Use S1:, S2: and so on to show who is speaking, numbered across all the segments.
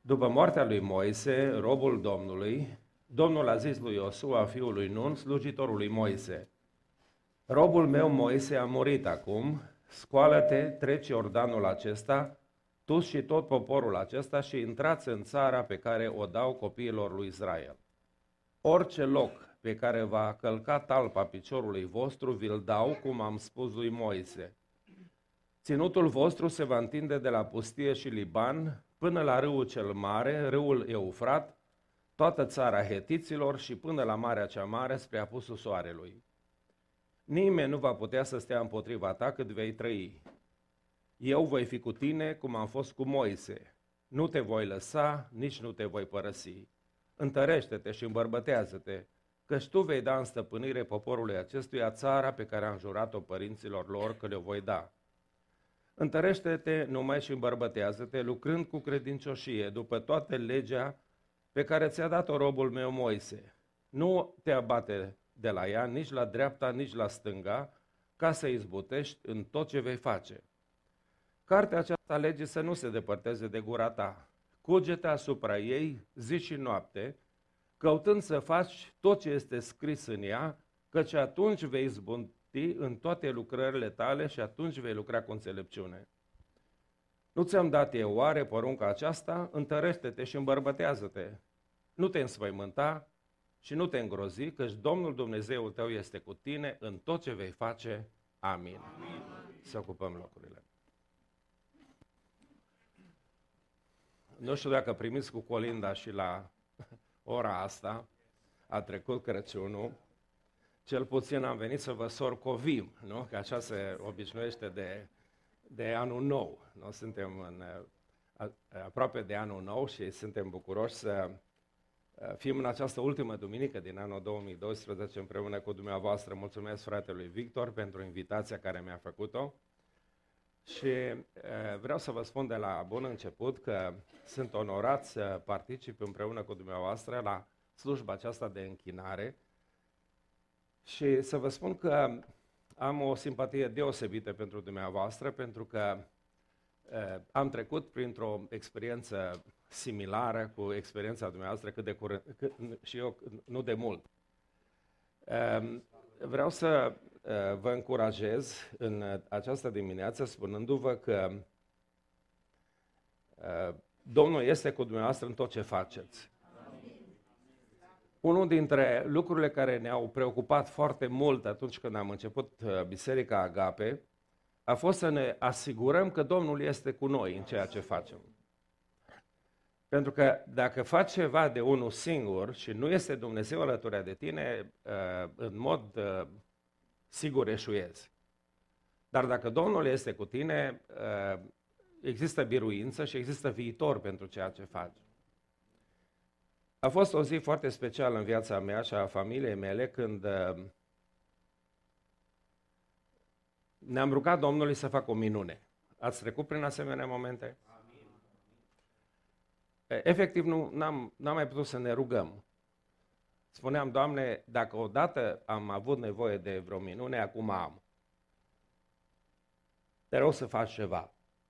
S1: După moartea lui Moise, robul Domnului, Domnul a zis lui Iosua, fiul lui Nun, slujitorul lui Moise: robul meu Moise a murit acum, scoală-te, treci Iordanul acesta, tu și tot poporul acesta și intrați în țara pe care o dau copiilor lui Israel. Orice loc pe care va călca talpa piciorului vostru, vi-l dau, cum am spus lui Moise. Ținutul vostru se va întinde de la pustie și Liban până la râul cel mare, râul Eufrat, toată țara hetiților și până la Marea cea Mare spre apusul soarelui. Nimeni nu va putea să stea împotriva ta cât vei trăi. Eu voi fi cu tine cum am fost cu Moise. Nu te voi lăsa, nici nu te voi părăsi. Întărește-te și îmbărbătează-te, căci tu vei da în stăpânire poporului acestuia țara pe care am jurat-o părinților lor că le-o voi da. Întărește-te numai și îmbărbătează-te, lucrând cu credincioșie, după toată legea pe care ți-a dat-o robul meu Moise. Nu te abate de la ea, nici la dreapta, nici la stânga, ca să izbutești în tot ce vei face. Cartea aceasta legii să nu se depărteze de gura ta. Cuge-te asupra ei zi și noapte, căutând să faci tot ce este scris în ea, căci atunci vei izbuti în toate lucrările tale și atunci vei lucra cu înțelepciune. Nu ți-am dat eu oare porunca aceasta? Întărește-te și îmbărbătează-te. Nu te înspăimânta și nu te îngrozi, căci Domnul Dumnezeul tău este cu tine în tot ce vei face. Amin. Amin. Să ocupăm locurile. Nu știu dacă primiți cu colinda și la ora asta, a trecut Crăciunul, cel puțin am venit să vă sorcovim, nu? Că așa se obișnuiește de anul nou. Noi suntem aproape de anul nou și suntem bucuroși să fim în această ultimă duminică din anul 2012 împreună cu dumneavoastră. Mulțumesc fratelui Victor pentru invitația care mi-a făcut-o și vreau să vă spun de la bun început că sunt onorat să particip împreună cu dumneavoastră la slujba aceasta de închinare și să vă spun că am o simpatie deosebită pentru dumneavoastră, pentru că am trecut printr-o experiență similară cu experiența dumneavoastră și eu nu de mult. Vreau să vă încurajez în această dimineață spunându-vă că Domnul este cu dumneavoastră în tot ce faceți. Unul dintre lucrurile care ne-au preocupat foarte mult atunci când am început Biserica Agape a fost să ne asigurăm că Domnul este cu noi în ceea ce facem. Pentru că dacă faci ceva de unul singur și nu este Dumnezeu alături de tine, în mod sigur eșuezi. Dar dacă Domnul este cu tine, există biruință și există viitor pentru ceea ce faci. A fost o zi foarte specială în viața mea și a familiei mele când ne-am rugat Domnului să facă o minune. Ați trecut prin asemenea momente? Amin. Efectiv, n-am mai putut să ne rugăm. Spuneam, Doamne, dacă odată am avut nevoie de vreo minune, acum am. Te rog să faci ceva.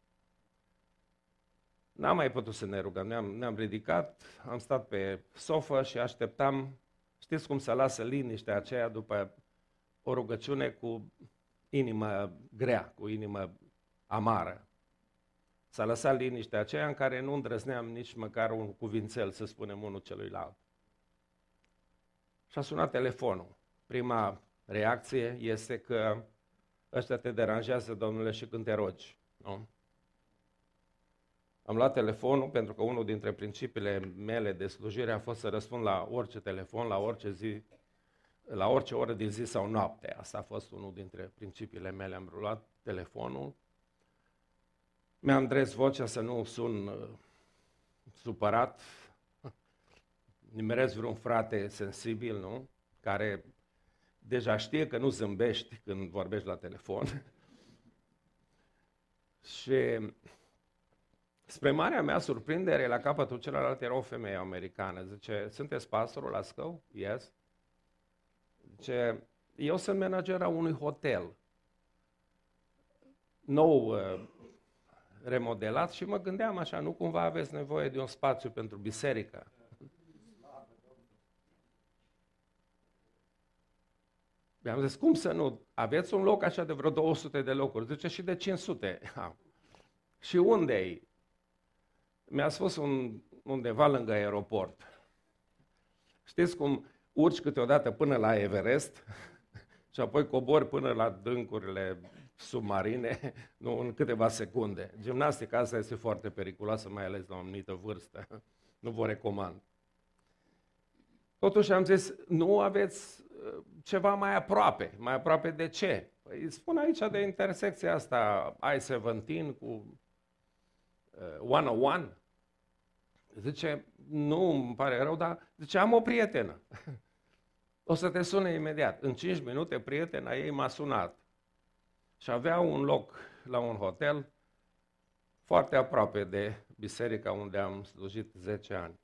S1: N-am mai putut să ne rugăm, ne-am ridicat, am stat pe sofă și așteptam, știți cum se lasă liniștea aceea după o rugăciune cu inimă grea, cu inimă amară. S-a lăsat liniștea aceea în care nu îndrăzneam nici măcar un cuvințel să spunem unul celuilalt. Și a sunat telefonul. Prima reacție este că ăștia te deranjează, Domnule, și când te rogi, nu? Am luat telefonul pentru că unul dintre principiile mele de slujire a fost să răspund la orice telefon, la orice zi, la orice oră din zi sau noapte. Asta a fost unul dintre principiile mele. Am luat telefonul, mi-am dres vocea să nu sun supărat, nimeresc vreun frate sensibil, nu? Care deja știe că nu zâmbești când vorbești la telefon. Și spre marea mea surprindere, la capătul celălalt era o femeie americană. Zice, sunteți pastorul la Scău? Yes. Zice, eu sunt manager a unui hotel. Nou remodelat și mă gândeam așa, nu cumva aveți nevoie de un spațiu pentru biserică? Mi-am zis, cum să nu? Aveți un loc așa de vreo 200 de locuri. Zice, și de 500. Și unde e? Mi-a spus undeva lângă aeroport. Știți cum urci câteodată până la Everest și apoi cobori până la dâncurile submarine, nu, în câteva secunde. Gimnastica asta este foarte periculoasă, mai ales la o anumită vârstă. Nu vă recomand. Totuși am zis, nu aveți ceva mai aproape. Mai aproape de ce? Păi spun aici de intersecția asta I-17 cu 101. Zice, nu, îmi pare rău, dar zice, am o prietenă. O să te sune imediat. În 5 minute, prietena ei m-a sunat. Și avea un loc la un hotel foarte aproape de biserica unde am slujit 10 ani.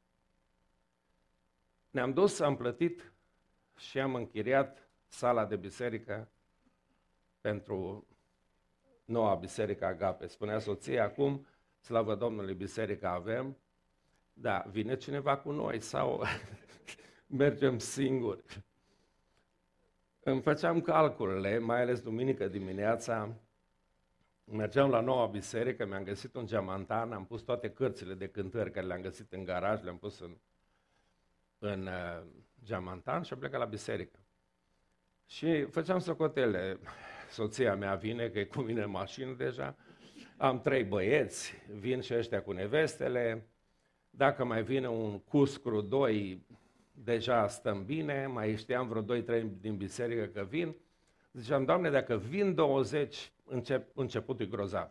S1: Ne-am dus, am plătit și am închiriat sala de biserică pentru noua biserică Agape. Spunea soția, acum, slavă Domnului, biserică avem, da, vine cineva cu noi sau mergem singuri. Îmi făceam calculele, mai ales duminică dimineața, mergeam la noua biserică, mi-am găsit un geamantan, am pus toate cărțile de cântări care le-am găsit în garaj, le-am pus în geamantan și am plecat la biserică. Și făceam socotele. Soția mea vine, că e cu mine în mașină deja, am 3 băieți, vin și ăștia cu nevestele, dacă mai vine un cuscru, 2, deja stăm bine, mai știam vreo 2-3 din biserică că vin. Ziceam, Doamne, dacă vin 20, începutul e grozav.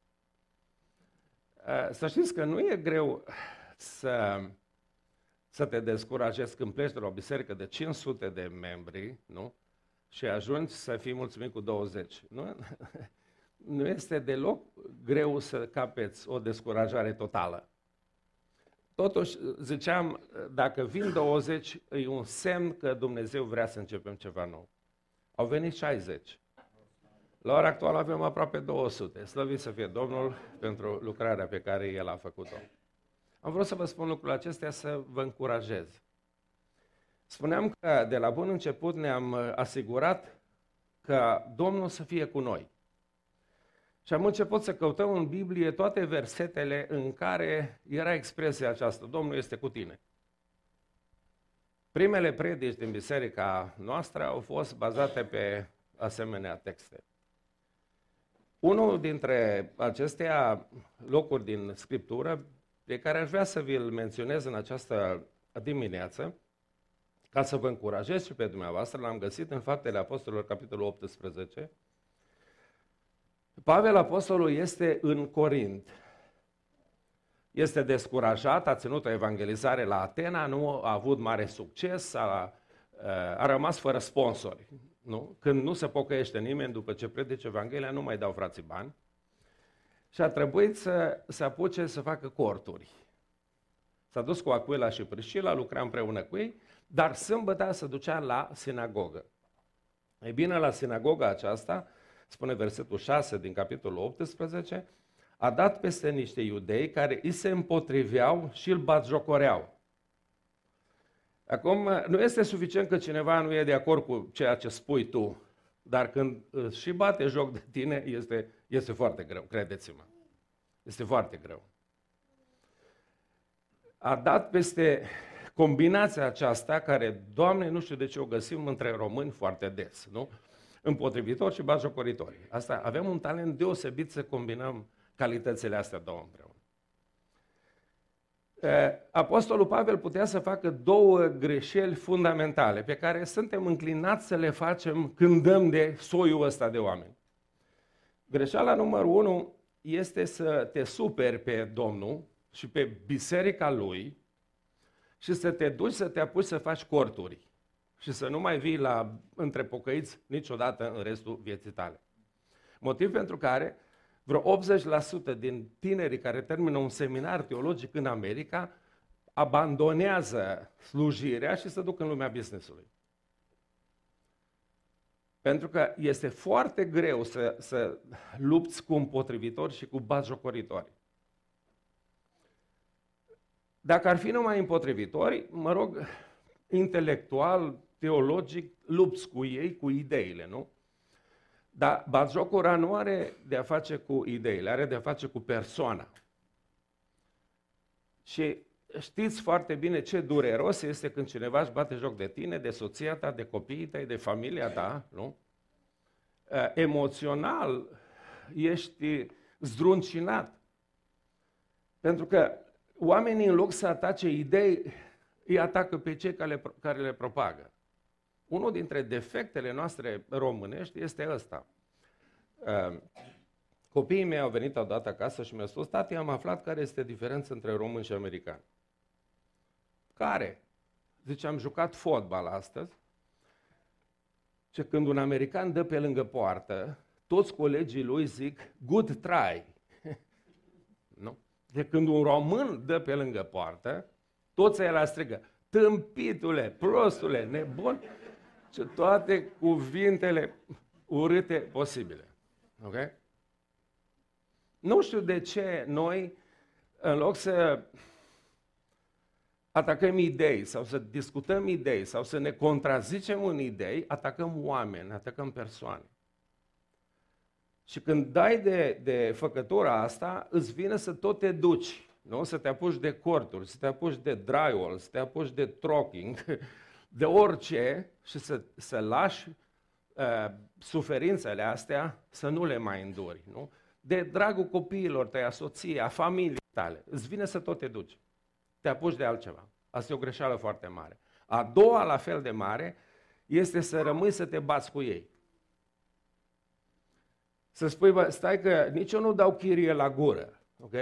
S1: Să știți că nu e greu să te descurajezi când pleci de la o biserică de 500 de membri, nu? Și ajungi să fii mulțumit cu 20. Nu este deloc greu să capeți o descurajare totală. Totuși, ziceam, dacă vin 20, e un semn că Dumnezeu vrea să începem ceva nou. Au venit 60. La ora actuală avem aproape 200. Slăvit să fie Domnul pentru lucrarea pe care El a făcut-o. Am vrut să vă spun lucrurile acestea să vă încurajez. Spuneam că de la bun început ne-am asigurat că Domnul să fie cu noi. Și am început să căutăm în Biblie toate versetele în care era expresia aceasta, Domnul este cu tine. Primele predici din biserica noastră au fost bazate pe asemenea texte. Unul dintre acestea locuri din Scriptură pe care aș vrea să vi-l menționez în această dimineață, ca să vă încurajez și pe dumneavoastră, l-am găsit în Faptele Apostolilor, capitolul 18. Pavel Apostolul este în Corint. Este descurajat, a ținut o evangelizare la Atena, nu a avut mare succes, a rămas fără sponsori. Nu? Când nu se pocăiește nimeni după ce predice Evanghelia, nu mai dau frații bani. Și a trebuit să se apuce să facă corturi. S-a dus cu Aquila și Priscila, lucra împreună cu ei, dar sâmbătă se ducea la sinagogă. Ei bine, la sinagoga aceasta, spune versetul 6 din capitolul 18, a dat peste niște iudei care îi se împotriveau și îl batjocoreau. Acum, nu este suficient că cineva nu e de acord cu ceea ce spui tu, dar când și bate joc de tine, este foarte greu, credeți-mă. Este foarte greu. A dat peste combinația aceasta, care, Doamne, nu știu de ce o găsim între români foarte des, nu? Împotrivitori și batjocoritori. Asta, avem un talent deosebit să combinăm calitățile astea două împreună. Apostolul Pavel putea să facă 2 greșeli fundamentale pe care suntem înclinați să le facem când dăm de soiul ăsta de oameni. Greșeala numărul 1 este să te superi pe Domnul și pe biserica Lui și să te duci să te apuci să faci corturi și să nu mai vii între pocăiți niciodată în restul vieții tale. Motiv pentru care vreo 80% din tinerii care termină un seminar teologic în America abandonează slujirea și se duc în lumea business-ului. Pentru că este foarte greu să lupți cu împotrivitori și cu batjocoritori. Dacă ar fi numai împotrivitori, mă rog, intelectual, teologic, lupți cu ei, cu ideile, nu? Dar batjocura nu are de-a face cu ideile, are de-a face cu persoana. Și știți foarte bine ce dureros este când cineva își bate joc de tine, de soția ta, de copiii tăi, de familia ta, nu? Emoțional ești zdruncinat. Pentru că oamenii, în loc să atace idei, îi atacă pe cei care le propagă. Unul dintre defectele noastre românești este ăsta. Copiii mei au venit odată acasă și mi-au spus: tati, am aflat care este diferența între români și americani. Care? Zice, am jucat fotbal astăzi și când un american dă pe lângă poartă, toți colegii lui zic, good try. Nu? De când un român dă pe lângă poartă, toți ăia strigă, tâmpitule, prostule, nebun, și toate cuvintele urâte posibile. Ok? Nu știu de ce noi, în loc să atacăm idei sau să discutăm idei sau să ne contrazicem în idei, atacăm oameni, atacăm persoane. Și când dai de făcătura asta, îți vine să tot te duci, nu? Să te apuci de corturi, să te apuci de drywall, să te apuci de trucking, de orice și să lași suferințele astea, să nu le mai înduri, nu? De dragul copiilor tăi, a soției, a familiei tale, îți vine să tot te duci. Te apuci de altceva. Asta e o greșeală foarte mare. A doua, la fel de mare, este să rămâi să te bați cu ei. Să spui, bă, stai că nici eu nu dau chirie la gură, ok?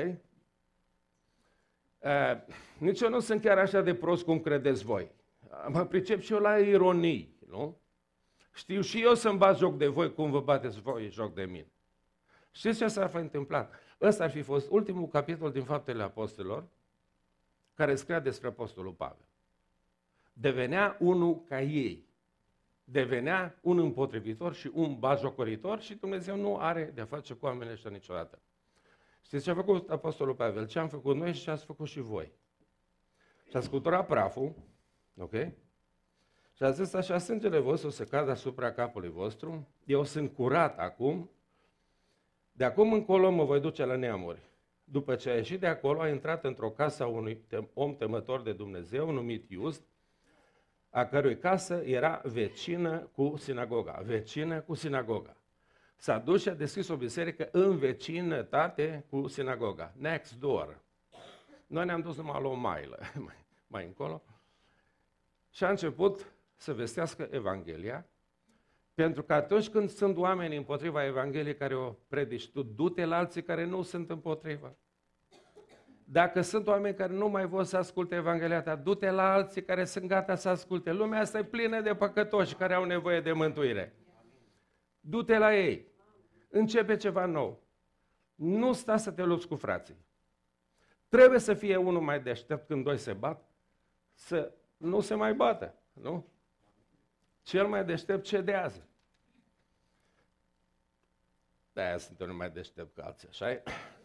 S1: Nici eu nu sunt chiar așa de prost cum credeți voi. Mă pricep și eu la ironii, nu? Știu și eu să-mi bat joc de voi cum vă bateți voi joc de mine. Știți ce s-ar fi întâmplat? Ăsta ar fi fost ultimul capitol din Faptele Apostolilor, care scria despre Apostolul Pavel. Devenea unul ca ei. Devenea un împotrivitor și un batjocoritor și Dumnezeu nu are de-a face cu oamenii ăștia niciodată. Știți ce a făcut Apostolul Pavel? Ce am făcut noi și ce ați făcut și voi. Și a scuturat praful, ok? Și a zis așa, sângele vostru se cadă asupra capului vostru, eu sunt curat acum, de acum încolo mă voi duce la neamuri. După ce a ieșit de acolo, a intrat într-o casă a unui om temător de Dumnezeu, numit Iust, a cărui casă era vecină cu sinagoga. Vecină cu sinagoga. S-a dus și a deschis o biserică în vecinătate cu sinagoga. Next door. Noi ne-am dus numai la o mailă mai încolo și a început să vestească Evanghelia, pentru că atunci când sunt oameni împotriva Evangheliei care o predici, tu du-te la alții care nu sunt împotriva. Dacă sunt oameni care nu mai vor să asculte Evanghelia ta, du-te la alții care sunt gata să asculte. Lumea asta e plină de păcătoși care au nevoie de mântuire. Du-te la ei. Începe ceva nou. Nu sta să te lupți cu frații. Trebuie să fie unul mai deștept când doi se bat, să nu se mai bată, nu? Cel mai deștept cedează. De-aia sunt unul mai deștept ca alții, așa-i?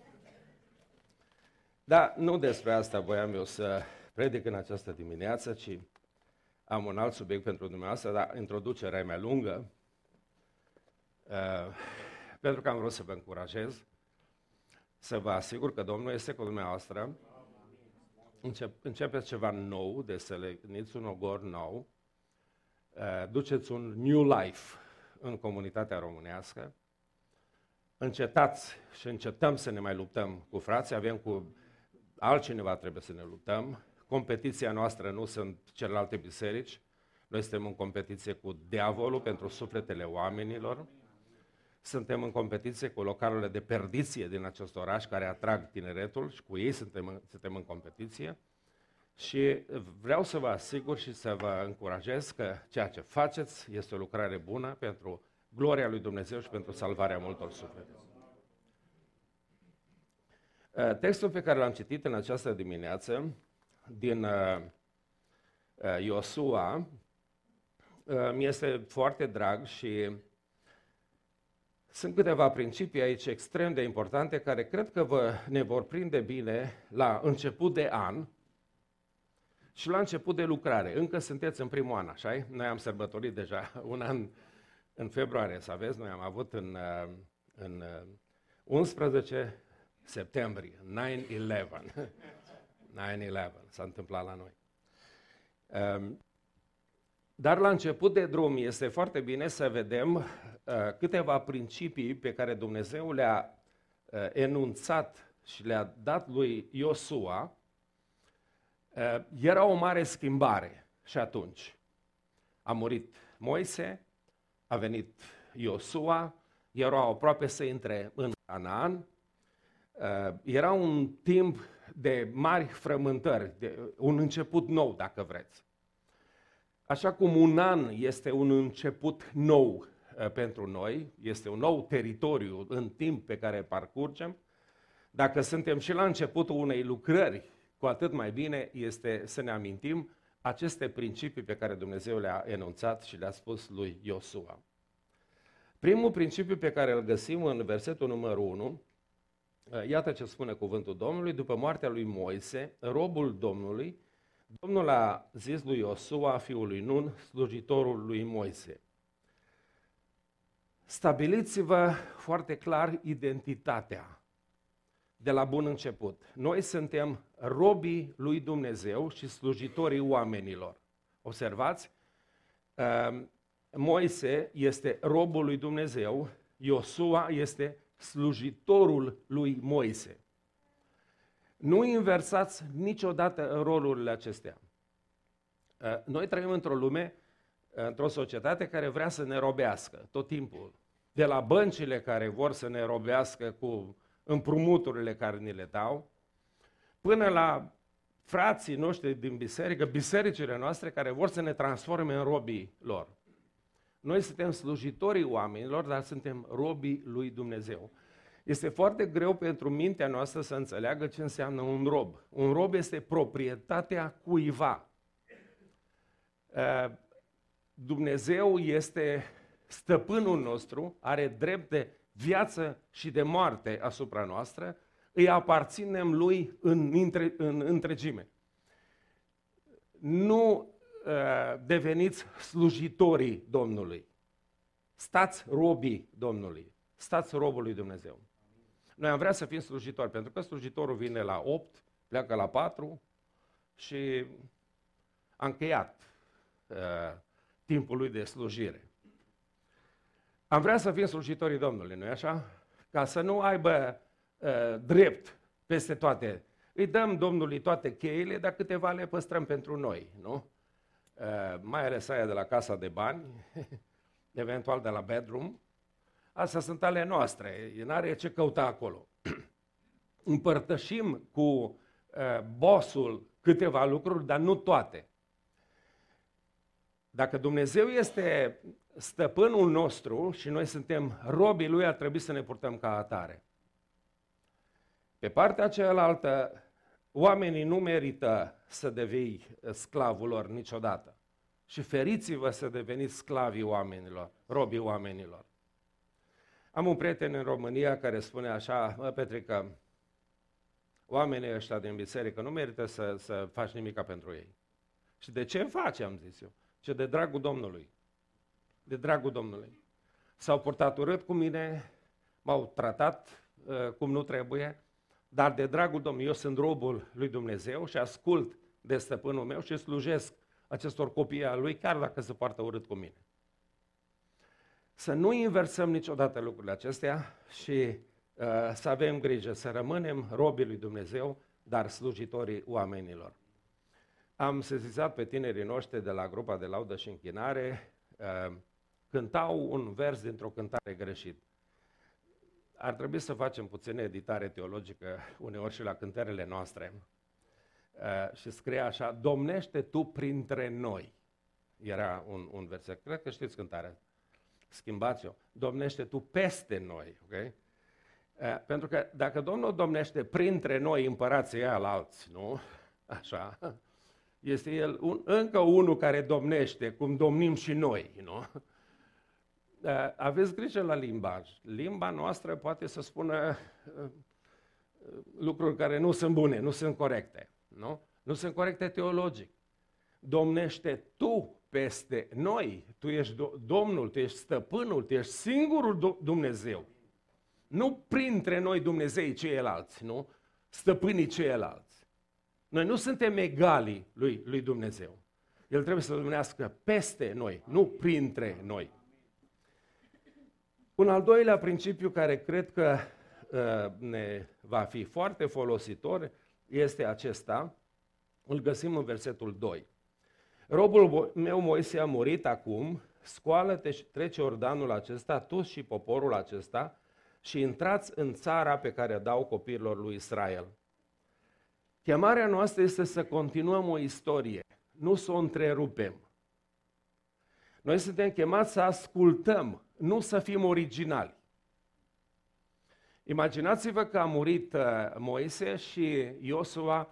S1: Dar nu despre asta voiam eu să predic în această dimineață, ci am un alt subiect pentru dumneavoastră, dar introducerea e mai lungă, pentru că am vrut să vă încurajez, să vă asigur că Domnul este cu dumneavoastră, începeți ceva nou, de să legniți un ogor nou, duceți un new life în comunitatea românească, încetați și încetăm să ne mai luptăm cu frații, avem cu altcineva trebuie să ne luptăm. Competiția noastră nu sunt celelalte biserici, noi suntem în competiție cu diavolul pentru sufletele oamenilor, suntem în competiție cu localurile de perdiție din acest oraș care atrag tineretul și cu ei suntem în competiție și vreau să vă asigur și să vă încurajez că ceea ce faceți este o lucrare bună pentru gloria lui Dumnezeu și pentru salvarea multor suflete. Textul pe care l-am citit în această dimineață, din Iosua, mi este foarte drag și sunt câteva principii aici extrem de importante care cred că ne vor prinde bine la început de an și la început de lucrare. Încă sunteți în primul an, așa-i? Noi am sărbătorit deja un an în februarie, să aveți, noi am avut în 11 septembrie, 9/11. 9/11 s-a întâmplat la noi. Dar la început de drum este foarte bine să vedem câteva principii pe care Dumnezeu le-a enunțat și le-a dat lui Iosua. Era o mare schimbare și atunci. A murit Moise, a venit Iosua, erau aproape să intre în Canaan. Era un timp de mari frământări, de un început nou, dacă vreți. Așa cum un an este un început nou pentru noi, este un nou teritoriu în timp pe care parcurgem, dacă suntem și la începutul unei lucrări, cu atât mai bine este să ne amintim aceste principii pe care Dumnezeu le-a enunțat și le-a spus lui Iosua. Primul principiu pe care îl găsim în versetul numărul 1, iată ce spune cuvântul Domnului: după moartea lui Moise, robul Domnului, Domnul a zis lui Iosua, fiul lui Nun, slujitorul lui Moise: stabiliți-vă foarte clar identitatea de la bun început. Noi suntem robii lui Dumnezeu și slujitorii oamenilor. Observați? Moise este robul lui Dumnezeu, Iosua este slujitorul lui Moise. Nu inversați niciodată rolurile acestea. Noi trăim într-o lume, într-o societate care vrea să ne robească tot timpul. De la băncile care vor să ne robească cu împrumuturile care ni le dau, până la frații noștri din biserică, bisericile noastre care vor să ne transforme în robii lor. Noi suntem slujitorii oamenilor, dar suntem robii lui Dumnezeu. Este foarte greu pentru mintea noastră să înțeleagă ce înseamnă un rob. Un rob este proprietatea cuiva. Dumnezeu este stăpânul nostru, are drept de viață și de moarte asupra noastră, îi aparținem lui în întregime. Nu deveniți slujitorii Domnului. Stați robii Domnului. Stați robul lui Dumnezeu. Noi am vrea să fim slujitori, pentru că slujitorul vine la 8, pleacă la 4 și a încheiat timpul lui de slujire. Am vrea să fim slujitorii Domnului, nu-i așa? Ca să nu aibă drept peste toate. Îi dăm Domnului toate cheile, dar câteva le păstrăm pentru noi, nu? Mai ales aia de la casa de bani, eventual de la bedroom. Astea sunt ale noastre, n-are ce căuta acolo. Împărtășim cu bossul câteva lucruri, dar nu toate. Dacă Dumnezeu este stăpânul nostru și noi suntem robii Lui, ar trebui să ne purtăm ca atare. Pe partea cealaltă, oamenii nu merită să devii sclavul lor niciodată. Și feriți-vă să deveniți sclavii oamenilor, robii oamenilor. Am un prieten în România care spune așa: mă, Petrică, oamenii ăștia din biserică nu merită să faci nimica pentru ei. Și de ce faci, am zis eu? Ce de dragul Domnului. De dragul Domnului. S-au purtat urât cu mine, m-au tratat cum nu trebuie, dar de dragul Domnului, eu sunt robul lui Dumnezeu și ascult de stăpânul meu și slujesc acestor copii al lui, chiar dacă se poartă urât cu mine. Să nu inversăm niciodată lucrurile acestea și să avem grijă, să rămânem robii lui Dumnezeu, dar slujitorii oamenilor. Am sesizat pe tinerii noștri de la grupa de laudă și închinare, cântau un vers dintr-o cântare greșit. Ar trebui să facem puțină editare teologică uneori și la cântările noastre. Și scria așa: domnește tu printre noi. Era un verset, cred că știți cântarea. Schimbați-o. Domnește tu peste noi. Okay? Pentru că dacă Domnul domnește printre noi, împărații ăia alți, nu? Așa. Este el încă unul care domnește, cum domnim și noi. Nu? Aveți grijă la limbaj. Limba noastră poate să spună lucruri care nu sunt bune, nu sunt corecte. Nu, nu sunt corecte teologic. Domnește tu peste noi. Tu ești Domnul, tu ești stăpânul, tu ești singurul Dumnezeu. Nu printre noi Dumnezeii ceilalți, nu? Stăpânii ceilalți. Noi nu suntem egali lui Dumnezeu. El trebuie să domnească peste noi, nu printre noi. Un al doilea principiu care cred că ne va fi foarte folositor este acesta, îl găsim în versetul 2. Robul meu Moise a murit acum, scoală-te și trece Iordanul acesta, tu și poporul acesta, și intrați în țara pe care o dau copiilor lui Israel. Chemarea noastră este să continuăm o istorie, nu să o întrerupem. Noi suntem chemați să ascultăm, nu să fim originali. Imaginați-vă că a murit Moise și Iosua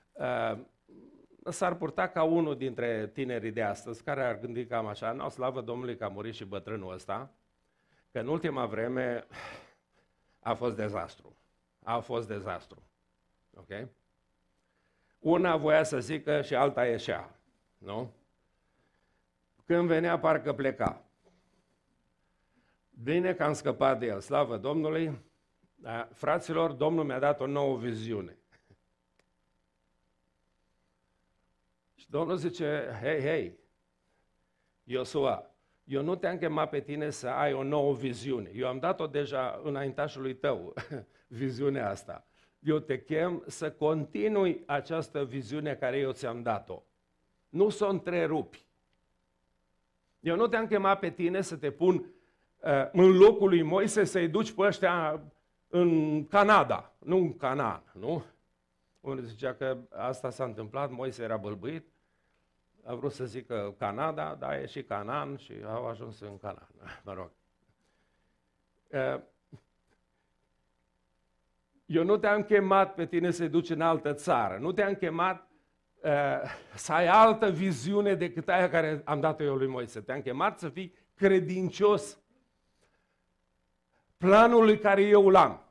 S1: s-ar purta ca unul dintre tinerii de astăzi, care ar gândi cam așa, n-o slavă Domnului că a murit și bătrânul ăsta, că în ultima vreme a fost dezastru. A fost dezastru. Ok? Una voia să zică și alta ieșea. Nu? Când venea, parcă pleca. Bine că am scăpat de el, slavă Domnului. Da, fraților, Domnul mi-a dat o nouă viziune. Și Domnul zice, hei, Iosua, eu nu te-am chemat pe tine să ai o nouă viziune. Eu am dat-o deja înaintașului tău, viziunea asta. Eu te chem să continui această viziune care eu ți-am dat-o. Nu să o întrerupi. Eu nu te-am chemat pe tine să te pun în locul lui Moise să-i duci pe ăștia în Canada, nu în Canaan, nu? Unde zicea că asta s-a întâmplat, Moise era bâlbâit, a vrut să zică Canada, dar e și Canaan și au ajuns în Canaan, mă rog. Eu nu te-am chemat pe tine să-i duci în altă țară, nu te-am chemat să ai altă viziune decât aia care am dat-o eu lui Moise. Te-am chemat să fii credincios planului care eu l-am.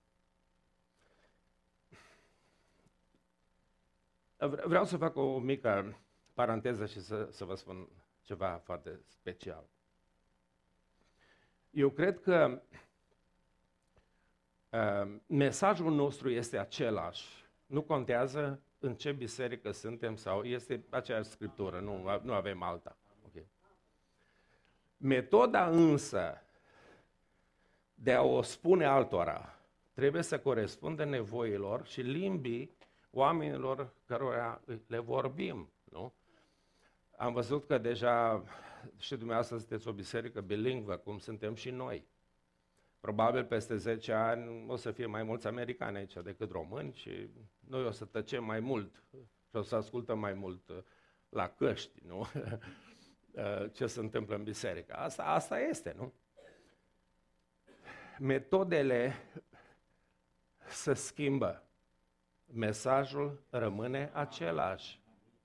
S1: Vreau să fac o mică paranteză și să vă spun ceva foarte special. Eu cred că mesajul nostru este același. Nu contează în ce biserică suntem sau este aceeași scriptură, nu avem alta. Okay. Metoda însă de a o spune altora trebuie să corespundă nevoilor și limbii oamenilor cărora le vorbim. Nu? Am văzut că deja și dumneavoastră sunteți o biserică bilingvă, cum suntem și noi. Probabil peste 10 ani o să fie mai mulți americani aici decât români și noi o să tăcem mai mult și o să ascultăm mai mult la căști, nu? Ce se întâmplă în biserică. Asta este, nu? Metodele se schimbă. Mesajul rămâne același.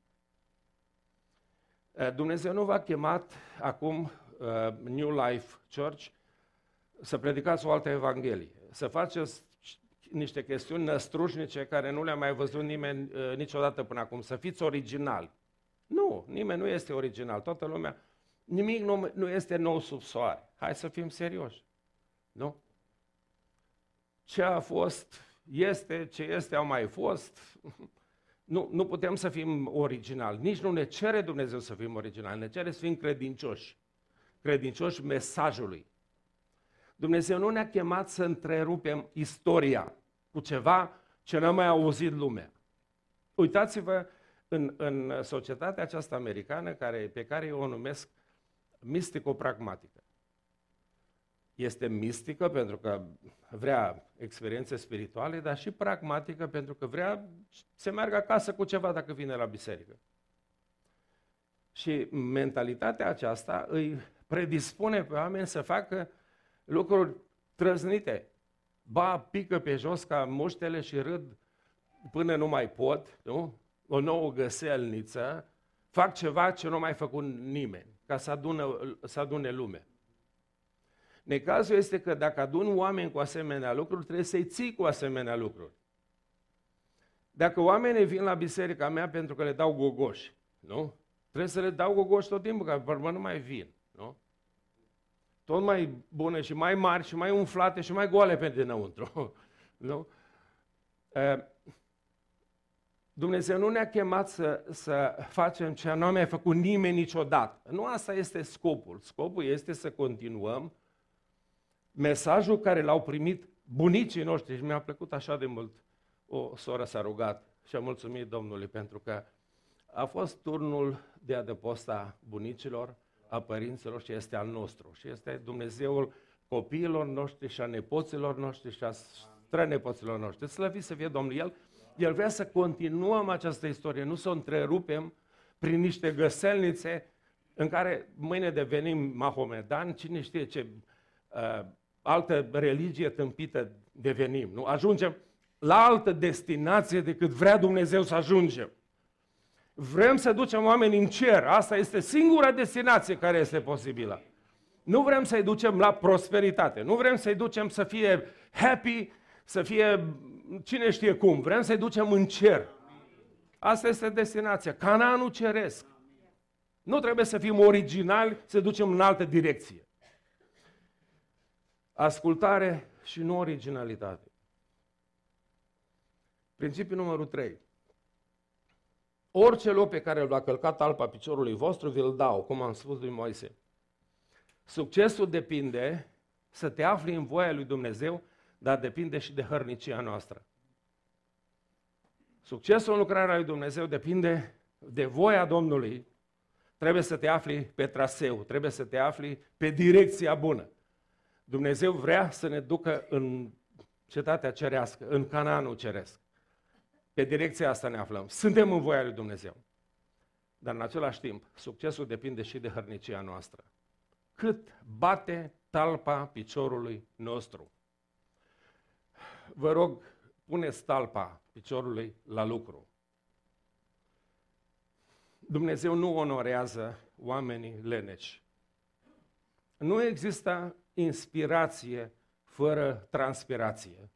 S1: Dumnezeu nu v-a chemat acum New Life Church să predicați o altă evanghelie, să faceți niște chestiuni năstrușnice care nu le-a mai văzut nimeni niciodată până acum, să fiți originali. Nu, nimeni nu este original, toată lumea, nimic nu este nou sub soare. Hai să fim serioși, nu? Ce a fost, este, ce este, au mai fost. Nu putem să fim originali, nici nu ne cere Dumnezeu să fim originali, ne cere să fim credincioși, credincioși mesajului. Dumnezeu nu ne-a chemat să întrerupem istoria cu ceva ce n-a mai auzit lumea. Uitați-vă în societatea aceasta americană pe care eu o numesc mistico-pragmatică. Este mistică pentru că vrea experiențe spirituale, dar și pragmatică pentru că vrea să meargă acasă cu ceva dacă vine la biserică. Și mentalitatea aceasta îi predispune pe oameni să facă lucruri trăznite. Ba, pică pe jos ca muștele și râd până nu mai pot, nu? o nouă găselniță, fac ceva ce nu a mai făcut nimeni, ca să adune lume. Necazul este că dacă adun oameni cu asemenea lucruri, trebuie să-i ții cu asemenea lucruri. Dacă oamenii vin la biserica mea pentru că le dau gogoși, nu? Trebuie să le dau gogoși tot timpul, că pe nu mai vin, nu? Tot mai bune și mai mari și mai umflate și mai goale pe dinăuntru, nu? Dumnezeu nu ne-a chemat să facem ce nu a mai făcut nimeni niciodată. Nu asta este scopul. Scopul este să continuăm mesajul care l-au primit bunicii noștri. Și mi-a plăcut așa de mult. O soră s-a rugat și a mulțumit Domnului pentru că a fost turnul de adăpost a bunicilor, a părinților și este al nostru. Și este Dumnezeul copiilor noștri și a nepoților noștri și a strănepoților noștri. Slăvit să fie Domnul. El vrea să continuăm această istorie, nu să o întrerupem prin niște găselnițe în care mâine devenim mahomedani, cine știe ce altă religie tâmpită devenim. Nu? Ajungem la altă destinație decât vrea Dumnezeu să ajungem. Vrem să ducem oamenii în cer, asta este singura destinație care este posibilă. Nu vrem să-i ducem la prosperitate, nu vrem să-i ducem să fie happy, să fie cine știe cum, vrem să-i ducem în cer. Asta este destinația, Canaanul ceresc. Nu trebuie să fim originali, să ducem în altă direcție. Ascultare și nu originalitate. Principiul numărul 3. Orice loc pe care l-a călcat talpa piciorului vostru, vi-l dau, cum am spus lui Moise. Succesul depinde să te afli în voia lui Dumnezeu, dar depinde și de hărnicia noastră. Succesul în lucrarea lui Dumnezeu depinde de voia Domnului. Trebuie să te afli pe traseu, trebuie să te afli pe direcția bună. Dumnezeu vrea să ne ducă în cetatea cerească, în Canaanul ceresc. Pe direcția asta ne aflăm. Suntem în voia lui Dumnezeu. Dar în același timp, succesul depinde și de hărnicia noastră. Cât bate talpa piciorului nostru? Vă rog, puneți talpa piciorului la lucru. Dumnezeu nu onorează oamenii leneci. Nu există inspirație fără transpirație.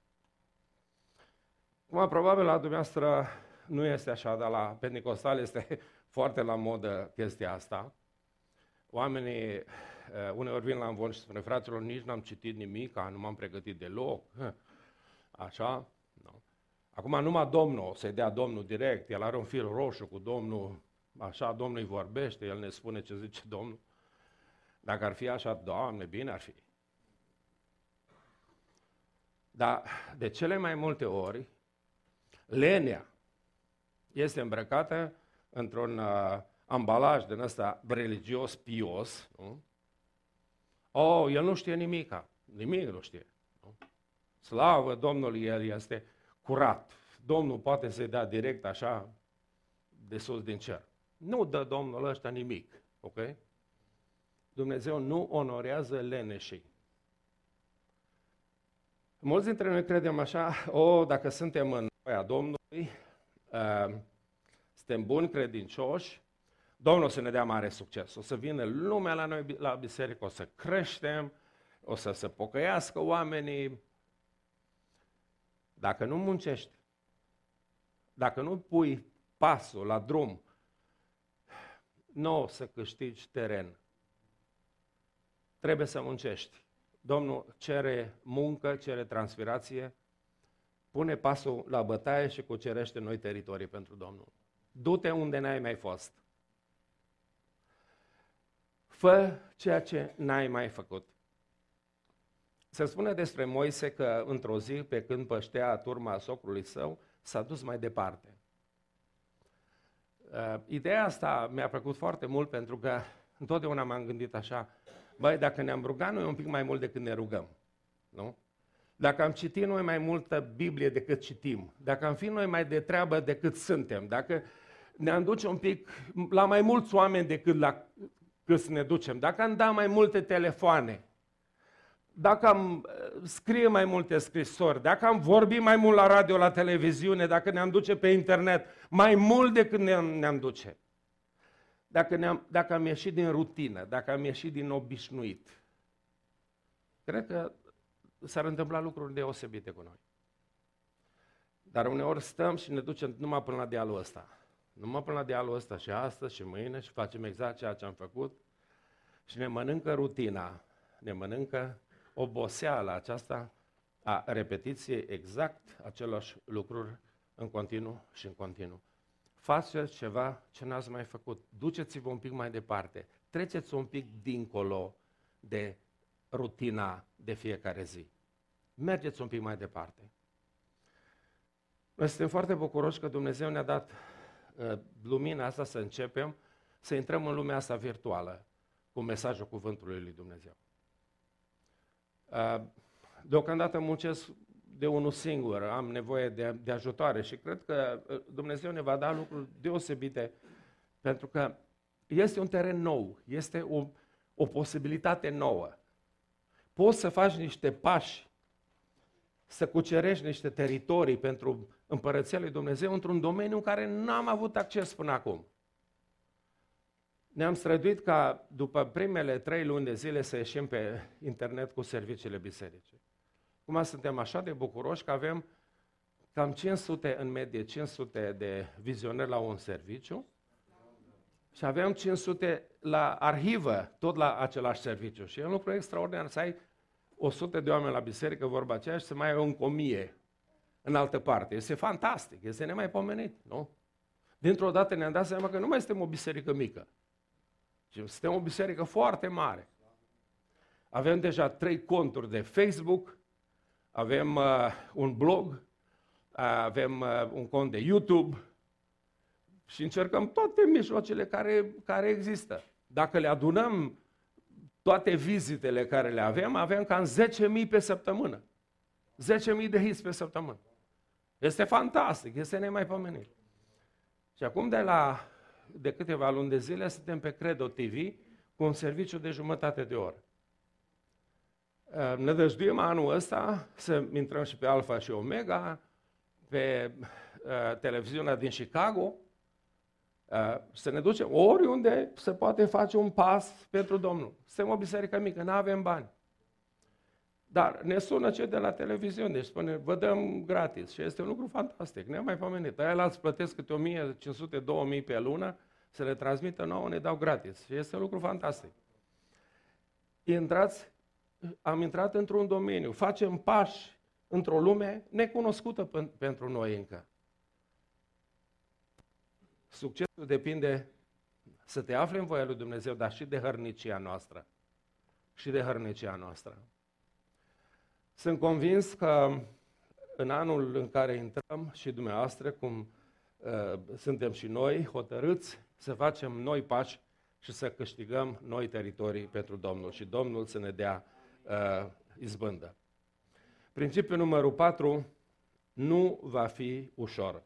S1: Acum, probabil la dumneavoastră nu este așa, dar la Pentecostal este foarte la modă chestia asta. Oamenii uneori vin la învon și spune, fraților, nici n-am citit nimic, nu m-am pregătit deloc. Așa? Nu. Acum numai Domnul, să-i dea Domnul direct, el are un fir roșu cu Domnul, așa, Domnul îi vorbește, el ne spune ce zice Domnul. Dacă ar fi așa, Doamne, bine ar fi. Dar de cele mai multe ori, lenea este îmbrăcată într-un ambalaj din ăsta religios, pios. Nu? Oh, el nu știe nimic nu știe. Nu? Slavă Domnului, el este curat. Domnul poate să-i dea direct așa de sus din cer. Nu dă Domnul ăsta nimic, ok? Dumnezeu nu onorează leneșii. Mulți dintre noi credem așa, dacă suntem în voia Domnului, suntem buni, credincioși, Domnul o să ne dea mare succes. O să vină lumea la noi la biserică, o să creștem, o să se pocăiască oamenii. Dacă nu muncești, dacă nu pui pasul la drum, nu o să câștigi teren. Trebuie să muncești. Domnul cere muncă, cere transpirație, pune pasul la bătaie și cucerește noi teritorii pentru Domnul. Du-te unde n-ai mai fost. Fă ceea ce n-ai mai făcut. Se spune despre Moise că într-o zi, pe când păștea turma socrului său, s-a dus mai departe. Ideea asta mi-a plăcut foarte mult pentru că întotdeauna m-am gândit așa, băi, dacă ne-am rugat noi un pic mai mult decât ne rugăm, nu? Dacă am citit noi mai multă Biblie decât citim, dacă am fi noi mai de treabă decât suntem, dacă ne-am duce un pic la mai mulți oameni decât cât ne ducem, dacă am dat mai multe telefoane, dacă am scrie mai multe scrisori, dacă am vorbit mai mult la radio, la televiziune, dacă ne-am duce pe internet, mai mult decât ne-am duce. Dacă am ieșit din rutină, dacă am ieșit din obișnuit, cred că s-ar întâmpla lucruri deosebite cu noi. Dar uneori stăm și ne ducem numai până la dealul ăsta. Numai până la dealul ăsta și astăzi și mâine și facem exact ceea ce am făcut și ne mănâncă rutina, ne mănâncă oboseala aceasta a repetiției exact același lucruri în continuu și în continuu. Faceți ceva ce n-ați mai făcut. Duceți-vă un pic mai departe. Treceți un pic dincolo de rutina de fiecare zi. Mergeți un pic mai departe. Noi suntem foarte bucuroși că Dumnezeu ne-a dat lumina asta să începem să intrăm în lumea asta virtuală cu mesajul Cuvântului lui Dumnezeu. Deocamdată muncesc de unul singur, am nevoie de ajutoare și cred că Dumnezeu ne va da lucruri deosebite pentru că este un teren nou, este o posibilitate nouă. Poți să faci niște pași, să cucerești niște teritorii pentru Împărăția lui Dumnezeu într-un domeniu în care n-am avut acces până acum. Ne-am străduit ca după primele 3 luni de zile să ieșim pe internet cu serviciile bisericii. Acum suntem așa de bucuroși că avem cam 500, în medie 500 de vizionări la un serviciu și avem 500 la arhivă, tot la același serviciu. Și e un lucru extraordinar să ai 100 de oameni la biserică, vorba aceea, și să mai ai încă 1000 în altă parte. Este fantastic, este nemaipomenit, nu? Dintr-o dată ne-am dat seama că nu mai suntem o biserică mică, ci suntem o biserică foarte mare. Avem deja 3 conturi de Facebook, avem un blog, avem un cont de YouTube și încercăm toate mijloacele care există. Dacă le adunăm toate vizitele care le avem cam 10.000 pe săptămână. 10.000 de hits pe săptămână. Este fantastic, este nemaipomenit. Și acum de câteva luni de zile suntem pe Credo TV cu un serviciu de jumătate de oră. Ne dăjduim anul ăsta să intrăm și pe Alfa și Omega, pe televiziunea din Chicago, să ne ducem oriunde se poate face un pas pentru Domnul. Suntem o biserică mică, nu avem bani. Dar ne sună cei de la televiziune și spune, vă dăm gratis. Și este un lucru fantastic, nemaipomenit. Aia alți plătesc câte 1.500-2.000 pe lună să le transmită nouă, ne dau gratis. Și este un lucru fantastic. Am intrat într-un domeniu, facem pași într-o lume necunoscută pentru noi încă. Succesul depinde să te afli în voia lui Dumnezeu, dar și de hărnicia noastră. Și de hărnicia noastră. Sunt convins că în anul în care intrăm și dumneavoastră, cum suntem și noi hotărâți să facem noi pași și să câștigăm noi teritorii pentru Domnul și Domnul să ne dea izbândă. Principiul numărul 4, nu va fi ușor.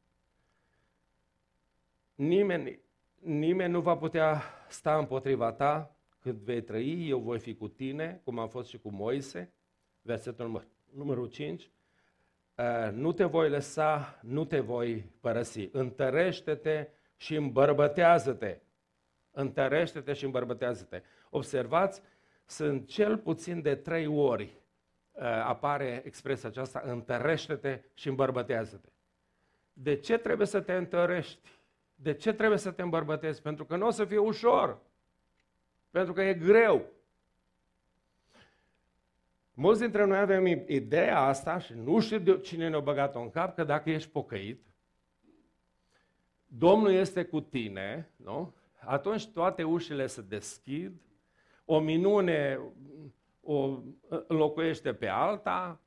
S1: Nimeni nu va putea sta împotriva ta cât vei trăi, eu voi fi cu tine, cum am fost și cu Moise, versetul numărul 5, nu te voi lăsa, nu te voi părăsi, întărește-te și îmbărbătează-te. Întărește-te și îmbărbătează-te. Observați, sunt cel puțin de 3 ori apare expresia aceasta, întărește-te și îmbărbătează-te. De ce trebuie să te întărești? De ce trebuie să te îmbărbătezi? Pentru că nu o să fie ușor. Pentru că e greu. Mulți dintre noi avem ideea asta și nu știu de cine ne-a băgat-o în cap, că dacă ești pocăit, Domnul este cu tine, nu? Atunci toate ușile se deschid, o minune o înlocuiește pe alta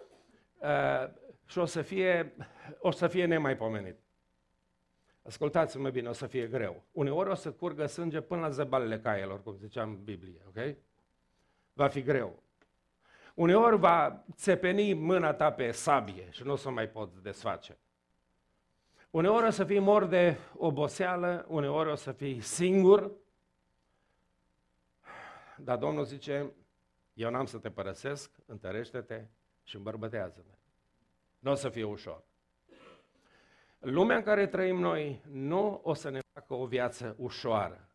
S1: și o să fie nemaipomenit. Ascultați-mă bine, o să fie greu. Uneori o să curgă sânge până la zăbalele caielor, cum ziceam în Biblie, ok? Va fi greu. Uneori va țepeni mâna ta pe sabie și nu o să mai poți desface. Uneori o să fii mort de oboseală, uneori o să fii singur, dar Domnul zice, Eu n-am să te părăsesc, întărește-te și îmbărbătează-te. Nu o să fie ușor. Lumea în care trăim noi nu o să ne facă o viață ușoară.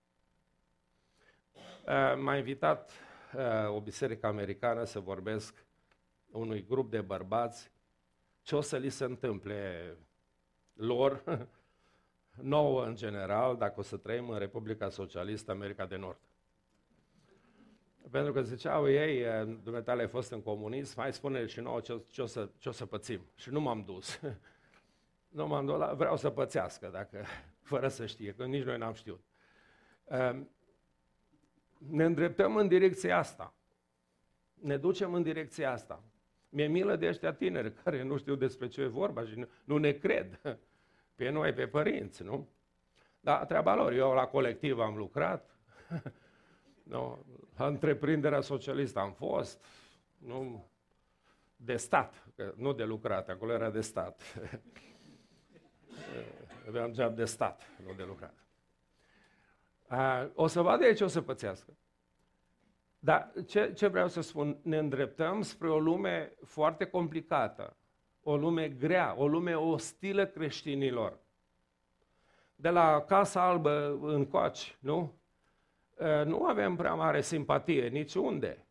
S1: M-a invitat o biserică americană să vorbesc unui grup de bărbați ce o să li se întâmple lor, nouă în general, dacă o să trăim în Republica Socialistă America de Nord. Pentru că ziceau ei, dumneavoastră ai fost în comunism, hai spune și nouă ce o să pățim. Și nu m-am dus. Nu m-am dus, vreau să pățească, fără să știe, că nici noi n-am știut. Ne îndreptăm în direcția asta. Ne ducem în direcția asta. Mi-e milă de ăștia tineri care nu știu despre ce e vorba și nu ne cred. Pe noi, pe părinți, nu? Dar treaba lor, eu la colectiv am lucrat, nu? La întreprinderea socialistă am fost, nu? De stat, nu de lucrat, acolo era de stat. Aveam job de stat, nu de lucrat. O să vadă ce o să pățească. Dar ce vreau să spun? Ne îndreptăm spre o lume foarte complicată, o lume grea, o lume ostilă creștinilor. De la Casa Albă încoace, nu? Nu avem prea mare simpatie niciunde.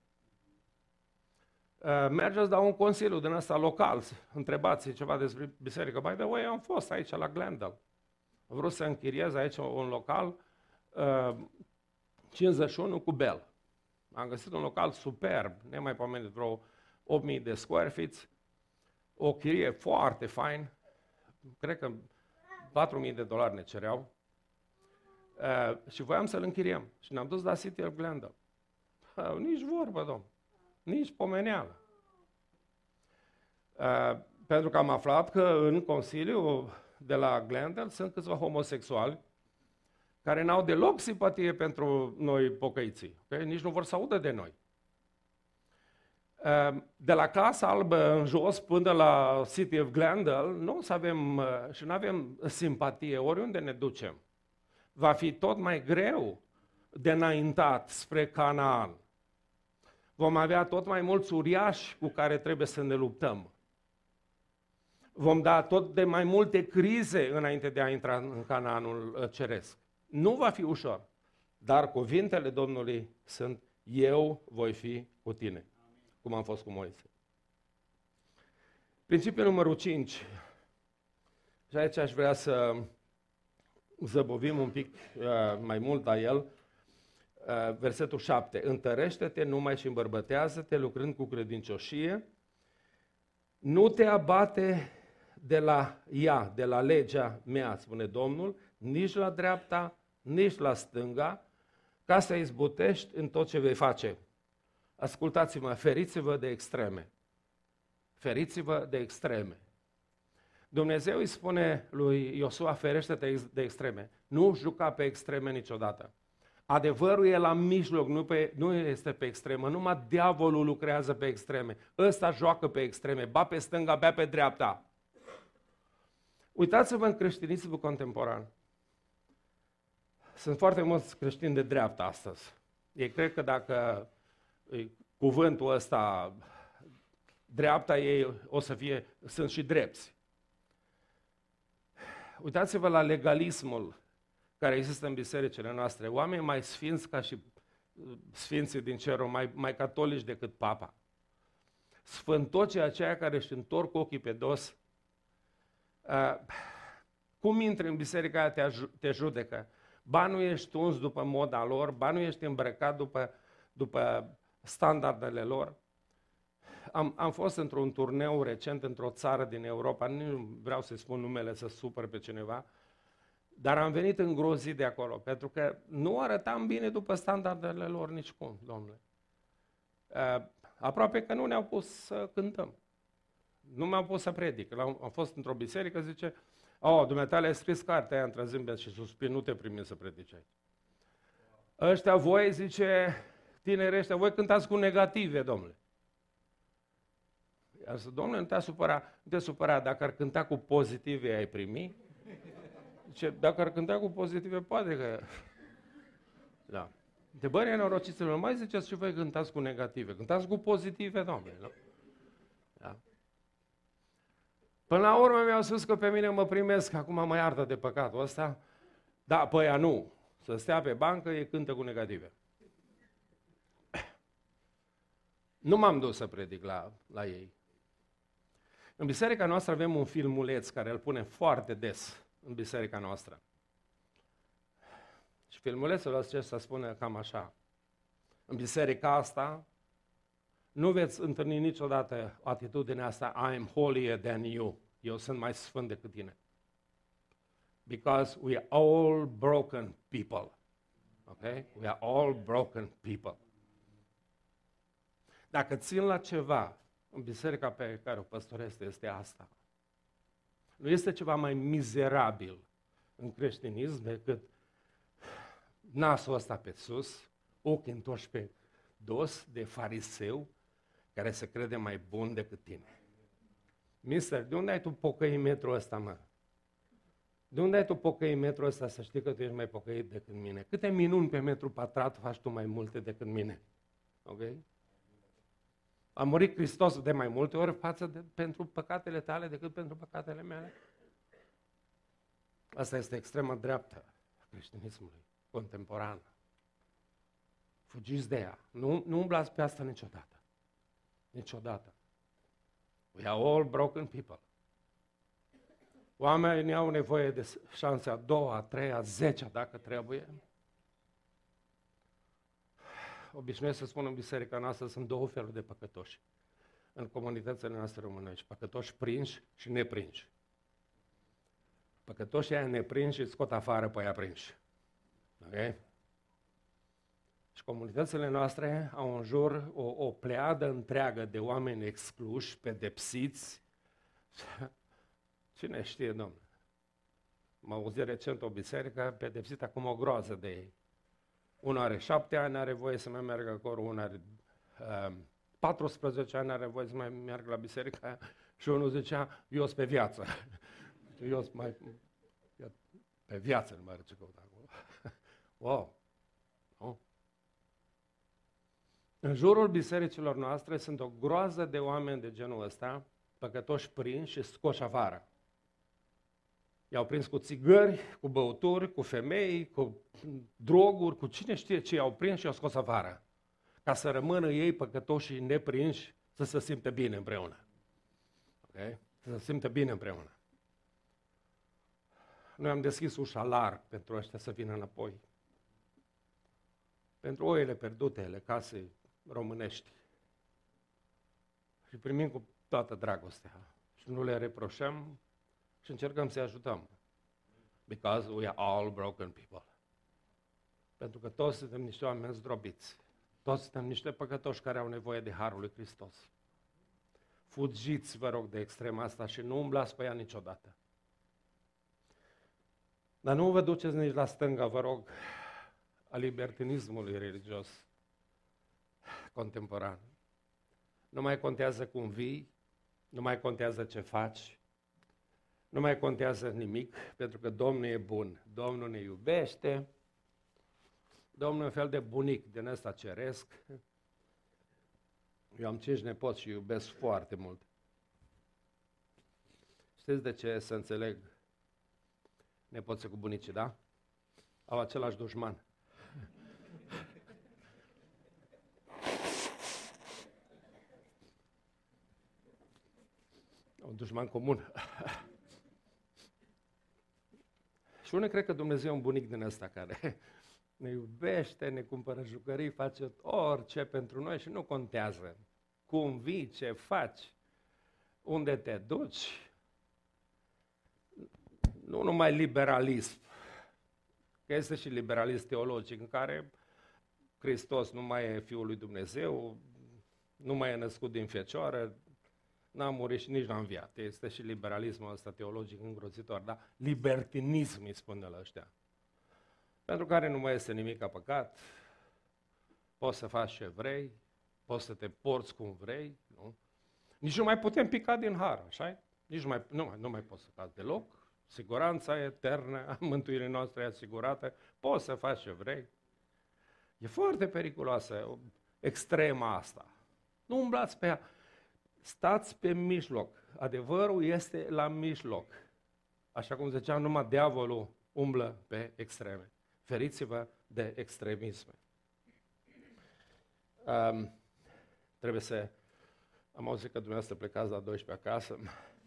S1: Mergeți la un consiliu din ăsta local, întrebați ceva despre biserică. By the way, am fost aici la Glendale. Am vrut să închiriez aici un local 51 cu bel. Am găsit un local superb, nemaipomenit, vreo 8.000 de square feet, o chirie foarte fain, cred că $4.000 ne cereau, și voiam să-l închiriem. Și ne-am dus la City of Glendale. Nici vorbă, domn, nici pomeneală. Pentru că am aflat că în Consiliu de la Glendale sunt câțiva homosexuali care n-au deloc simpatie pentru noi pocăiții. Okay? Nici nu vor să audă de noi. De la Casa Albă în jos până la City of Glendale nu o să avem și nu avem simpatie oriunde ne ducem. Va fi tot mai greu de înaintat spre Canaan. Vom avea tot mai mulți uriași cu care trebuie să ne luptăm. Vom da tot de mai multe crize înainte de a intra în Canaanul ceresc. Nu va fi ușor, dar cuvintele Domnului sunt: eu voi fi cu tine, cum am fost cu Moise. Principiul numărul 5. Și aici aș vrea să zăbovim un pic mai mult la el. Versetul 7. Întărește-te numai și îmbărbătează-te lucrând cu credincioșie. Nu te abate de la ea, de la legea mea, spune Domnul, nici la dreapta, nici la stânga, ca să izbutești în tot ce vei face. Ascultați-mă, feriți-vă de extreme. Feriți-vă de extreme. Dumnezeu îi spune lui Iosua, ferește-te de extreme. Nu juca pe extreme niciodată. Adevărul e la mijloc, nu este pe extremă. Numai diavolul lucrează pe extreme. Ăsta joacă pe extreme, ba pe stânga, ba pe dreapta. Uitați-vă în creștinismul contemporan. Sunt foarte mulți creștini de dreapta astăzi. Ei cred că dacă cuvântul ăsta, dreapta ei o să fie, sunt și drepți. Uitați-vă la legalismul care există în bisericile noastre. Oameni mai sfinți ca și sfinții din cerul, mai catolici decât papa. Sfântocii aceia care își întorc ochii pe dos. Cum intri în biserica aia, te judecă? Ba nu ești uns după moda lor, ba nu ești îmbrăcat după standardele lor. Am fost într-un turneu recent într-o țară din Europa, nu vreau să spun numele să supăr pe cineva, dar am venit îngrozit de acolo, pentru că nu arătam bine după standardele lor nicicum, domnule. Aproape că nu ne-au pus să cântăm. Nu mi-au pus să predic. Am fost într-o biserică, zice, dumneavoastră ai scris cartea aia între zâmbet și suspin, nu te primi să predici aici. Ăștia voi, zice, tineri ăștia, voi cântați cu negative, domnule. Iar zice, domnule, nu te supăra, dacă ar cânta cu pozitive, ai primi? Zice, dacă ar cânta cu pozitive, poate că... Da. De bă, nenorociților, mai ziceți și voi cântați cu negative. Cântați cu pozitive, Doamne, nu? Da. Până la urmă mi-au spus că pe mine mă primesc, acum mă iartă de păcatul ăsta. Da, pe ea nu. Să stea pe bancă, e cântă cu negative. Nu m-am dus să predic la ei. În biserica noastră avem un filmuleț care îl punem foarte des în biserica noastră. Și filmulețul acesta spune cam așa. În biserica asta nu veți întâlni niciodată atitudinea asta, I am holier than you. Eu sunt mai sfânt decât tine. Because we are all broken people. Okay? We are all broken people. Dacă țin la ceva în biserica pe care o păstoresc, este asta. Nu este ceva mai mizerabil în creștinism decât nasul ăsta pe sus, ochii întorși pe dos de fariseu care se crede mai bun decât tine. Mister, de unde ai tu pocăimetrul ăsta, mă? De unde ai tu pocăimetrul ăsta să știi că tu ești mai pocăit decât mine? Câte minuni pe metru pătrat faci tu mai multe decât mine? Ok? A murit Hristos de mai multe ori pentru păcatele tale decât pentru păcatele mele? Asta este extrema dreaptă a creștinismului contemporan. Fugiți de ea. Nu umblați pe asta niciodată. Niciodată. We are all broken people. Oamenii au nevoie de șansa a doua, a treia, a zecea, dacă trebuie. Obișnuiesc să spun în biserica noastră, sunt două feluri de păcătoși în comunitățile noastre românești. Păcătoși prinși și neprinși. Păcătoșii aia neprinși îți scot afară pe aia prinși. Ok? Și comunitățile noastre au în jur o pleadă întreagă de oameni excluși, pedepsiți. Cine știe, domnule? M-a auzit recent o biserică pedepsită acum o groază de ei. Unul are 7 ani, are voie să mai meargă acolo, unul are 14 ani, are voie să mai meargă la biserica aia, și unul zicea, eu sunt pe viață. Eu sunt mai... Pe viață nu mai are ce căuta acolo. Wow! Nu? În jurul bisericilor noastre sunt o groază de oameni de genul ăsta, păcătoși prinși și scoși afară. I-au prins cu țigări, cu băuturi, cu femei, cu droguri, cu cine știe ce i-au prins și i-au scos afară. Ca să rămână ei păcătoși neprinși, să se simtă bine împreună. Okay? Să se simtă bine împreună. Noi am deschis ușa larg pentru ăștia să vină înapoi. Pentru oile pierdute ale casei românești. Și primim cu toată dragostea. Și nu le reproșăm și încercăm să-i ajutăm. Because we are all broken people. Pentru că toți suntem niște oameni zdrobiți. Toți suntem niște păcătoși care au nevoie de Harul lui Hristos. Fugiți, vă rog, de extrema asta și nu umblați pe ea niciodată. Dar nu vă duceți nici la stânga, vă rog, a libertinismului religios contemporan. Nu mai contează cum vii, nu mai contează ce faci, nu mai contează nimic, pentru că Domnul e bun, Domnul ne iubește, Domnul e un fel de bunic din ăsta ceresc. Eu am 5 nepoți și iubesc foarte mult. Știți de ce să înțeleg nepoții cu bunicii, da? Au același dușman. Un dușman comun. Și unii cred că Dumnezeu e un bunic din ăsta care ne iubește, ne cumpără jucării, face orice pentru noi și nu contează cum vii, ce faci, unde te duci. Nu numai liberalism, că este și liberalism teologic, în care Hristos nu mai e Fiul lui Dumnezeu, nu mai e născut din fecioară, n-a murit și nici n-a înviat. Este și liberalismul ăsta teologic îngrozitor, dar libertinism îi spune la ăștia. Pentru care nu mai este nimic ca păcat, poți să faci ce vrei, poți să te porți cum vrei, nu? Nici nu mai putem pica din har, așa? Nici nu mai poți să faci deloc. Siguranța eternă a mântuirii noastre e asigurată, poți să faci ce vrei. E foarte periculoasă, extrema asta. Nu umblați pe ea. Stați pe mijloc. Adevărul este la mijloc. Așa cum ziceam, numai diavolul umblă pe extreme. Feriți-vă de extremisme. Trebuie să... Am auzit că dumneavoastră plecați la 12 acasă.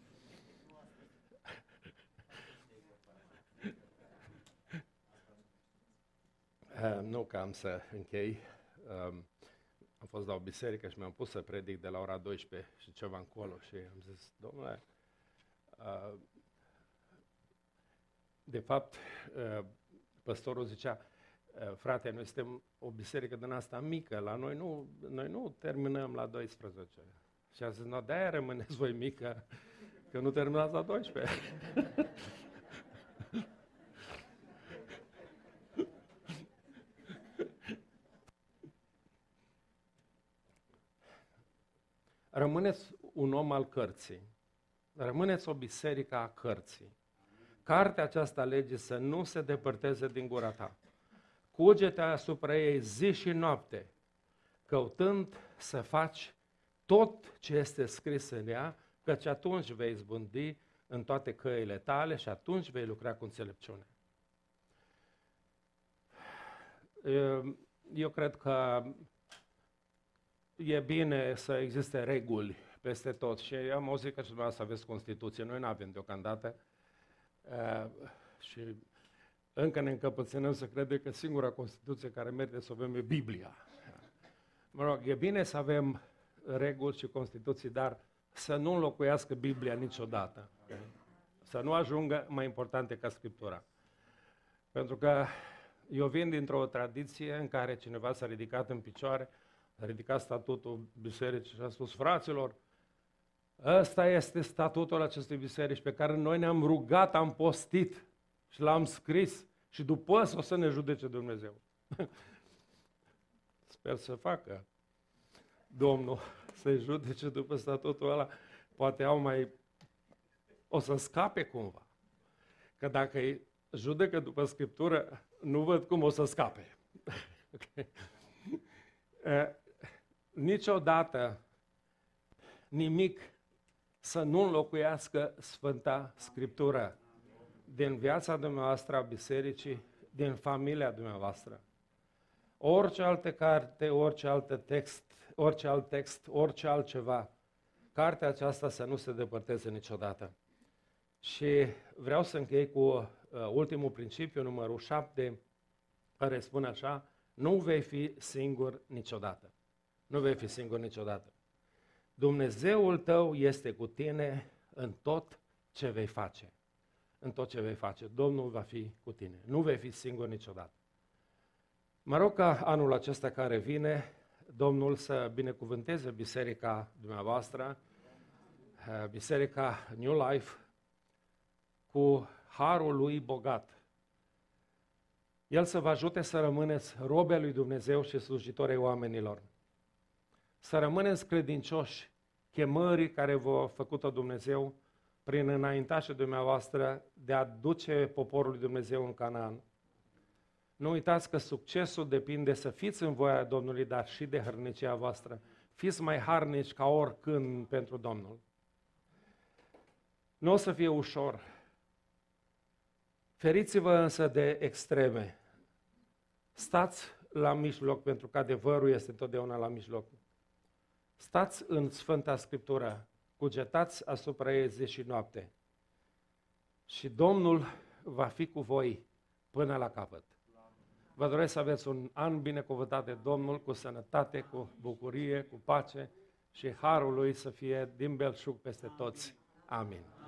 S1: Nu că am să închei. Am fost la o biserică și mi-am pus să predic de la ora 12 și ceva încolo și am zis, domnule, de fapt, păstorul zicea, frate, noi suntem o biserică din asta mică, la noi nu terminăm la 12. Și a zis, no, de-aia rămâneți voi mică, că nu terminați la 12. Rămâneți un om al cărții. Rămâneți o biserică a cărții. Cartea aceasta alege să nu se depărteze din gura ta. Cuge-te asupra ei zi și noapte, căutând să faci tot ce este scris în ea, căci atunci vei izbândi în toate căile tale și atunci vei lucra cu înțelepciune. Eu cred că e bine să existe reguli peste tot și am auzit că și dumneavoastră aveți Constituție, noi nu avem deocamdată și încă ne încăpățânăm să credem că singura Constituție care merită să o avem e Biblia. Mă rog, e bine să avem reguli și Constituții, dar să nu înlocuiască Biblia niciodată. Să nu ajungă mai importante ca Scriptura. Pentru că eu vin dintr-o tradiție în care cineva s-a ridicat în picioare, a ridicat statutul bisericii și a spus, fraților, ăsta este statutul acestei biserici pe care noi ne-am rugat, am postit și l-am scris și după o să ne judece Dumnezeu. Sper să facă Domnul să-i judece după statutul ăla. Poate o să scape cumva. Că dacă îi judecă după Scriptură, nu văd cum o să scape. Okay. Niciodată nimic să nu înlocuiască Sfânta Scriptură din viața dumneavoastră a bisericii, din familia dumneavoastră. Orice altă carte, orice alt text, orice altceva, cartea aceasta să nu se depărteze niciodată. Și vreau să închei cu ultimul principiu, numărul 7, care spune așa, nu vei fi singur niciodată. Nu vei fi singur niciodată. Dumnezeul tău este cu tine în tot ce vei face. În tot ce vei face. Domnul va fi cu tine. Nu vei fi singur niciodată. Mă rog ca anul acesta care vine, Domnul să binecuvânteze biserica dumneavoastră, biserica New Life, cu harul lui bogat. El să vă ajute să rămâneți robe lui Dumnezeu și slujitorii oamenilor. Să rămâneți credincioși chemării care v-a făcut-o Dumnezeu prin înaintașii dumneavoastră de a duce poporul lui Dumnezeu în Canaan. Nu uitați că succesul depinde să fiți în voia Domnului, dar și de hărnicia voastră. Fiți mai harnici ca oricând pentru Domnul. Nu o să fie ușor. Feriți-vă însă de extreme. Stați la mijloc, pentru că adevărul este întotdeauna la mijloc. Stați în Sfânta Scriptură, cugetați asupra ei zi și noapte. Și Domnul va fi cu voi până la capăt. Vă doresc să aveți un an binecuvântat de Domnul, cu sănătate, cu bucurie, cu pace și harul Lui să fie din belșug peste toți. Amin.